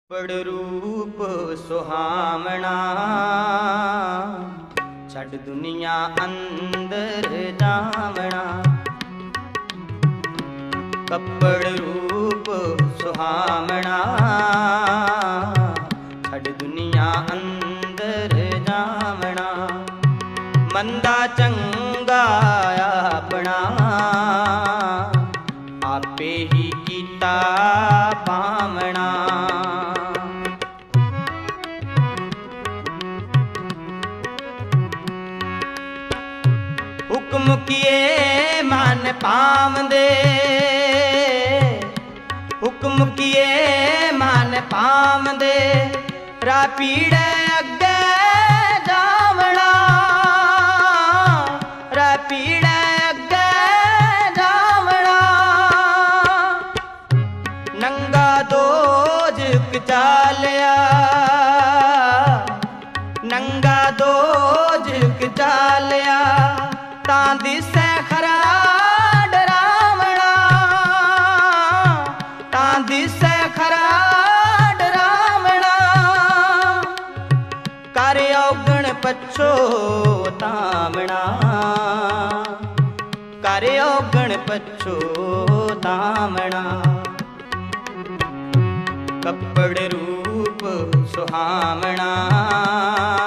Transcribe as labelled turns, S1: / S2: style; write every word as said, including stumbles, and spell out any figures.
S1: बड़ रूप सुहावना, छड़ दुनिया अंदर जावना। कपड़ रूप सुहावना, छड़ दुनिया अंदर जावना। मंदा चंगा अपना, आपे ही कीता पावना। हुक्म किए मन पावंदे, हुक्म किए मन पावंदे। राह पीड़े अगे जावना, राह पीड़े अगे जावना। नंगा दोजख चालिया, नंगा दोजख चालिया। तां दिसै खरा डरावना, तां दिसै खरा डरावना। कर औगण पछोतावना, कर औगण पछोतावना। कपड़ रूप सुहावना,